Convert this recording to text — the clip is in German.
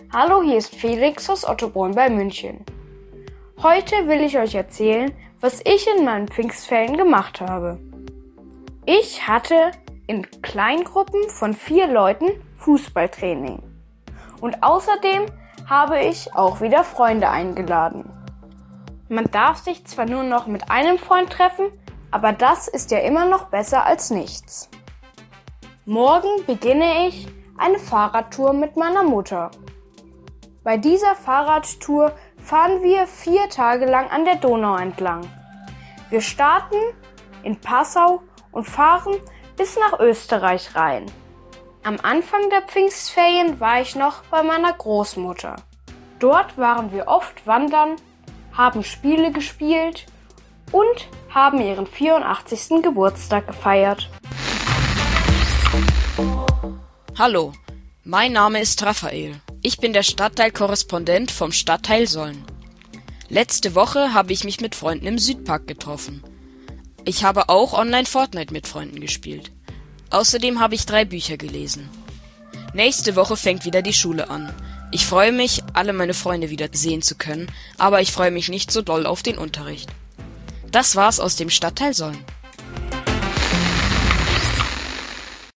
Hallo, hier ist Felix aus Ottobrunn bei München. Heute will ich euch erzählen, was ich in meinen Pfingstferien gemacht habe. Ich hatte in Kleingruppen von 4 Leuten Fußballtraining. Und außerdem habe ich auch wieder Freunde eingeladen. Man darf sich zwar nur noch mit einem Freund treffen, aber das ist ja immer noch besser als nichts. Morgen beginne ich eine Fahrradtour mit meiner Mutter. Bei dieser Fahrradtour fahren wir 4 Tage lang an der Donau entlang. Wir starten in Passau und fahren bis nach Österreich rein. Am Anfang der Pfingstferien war ich noch bei meiner Großmutter. Dort waren wir oft wandern, haben Spiele gespielt und haben ihren 84. Geburtstag gefeiert. Hallo, mein Name ist Raphael. Ich bin der Stadtteilkorrespondent vom Stadtteil Solln. Letzte Woche habe ich mich mit Freunden im Südpark getroffen. Ich habe auch online Fortnite mit Freunden gespielt. Außerdem habe ich 3 Bücher gelesen. Nächste Woche fängt wieder die Schule an. Ich freue mich, alle meine Freunde wieder sehen zu können, aber ich freue mich nicht so doll auf den Unterricht. Das war's aus dem Stadtteil Solln.